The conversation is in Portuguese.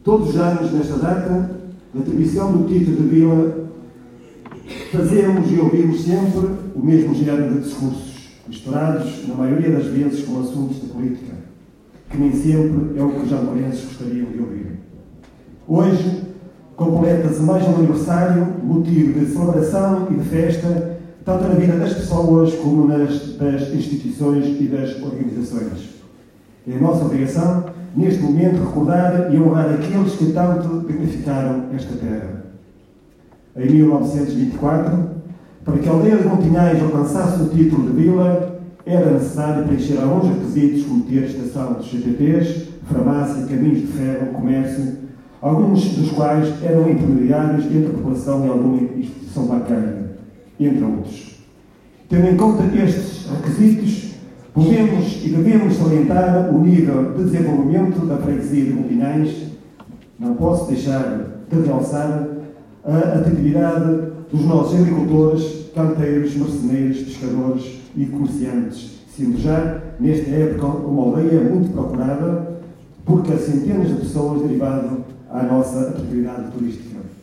Todos os anos, nesta data, na atribuição do título de vila, fazemos e ouvimos sempre o mesmo género de discursos, misturados, na maioria das vezes, com assuntos de política, que nem sempre é o que os jamorenses gostariam de ouvir. Hoje, completa-se mais um aniversário, motivo de celebração e de festa, tanto na vida das pessoas como das instituições e das organizações. É a nossa obrigação, neste momento, recordar e honrar aqueles que tanto dignificaram esta terra. Em 1924, para que a aldeia de Montinhais alcançasse o título de vila, era necessário preencher alguns requisitos, como ter estação dos CTTs, farmácia, caminhos de ferro, comércio, alguns dos quais eram intermediários entre a população e alguma instituição bancária, entre outros. Tendo em conta estes requisitos, podemos e devemos salientar o nível de desenvolvimento da freguesia de Montinhais. Não posso deixar de realçar a atividade dos nossos agricultores, canteiros, marceneiros, pescadores e comerciantes, sendo já, nesta época, uma aldeia muito procurada, porque há centenas de pessoas derivado à nossa atividade turística.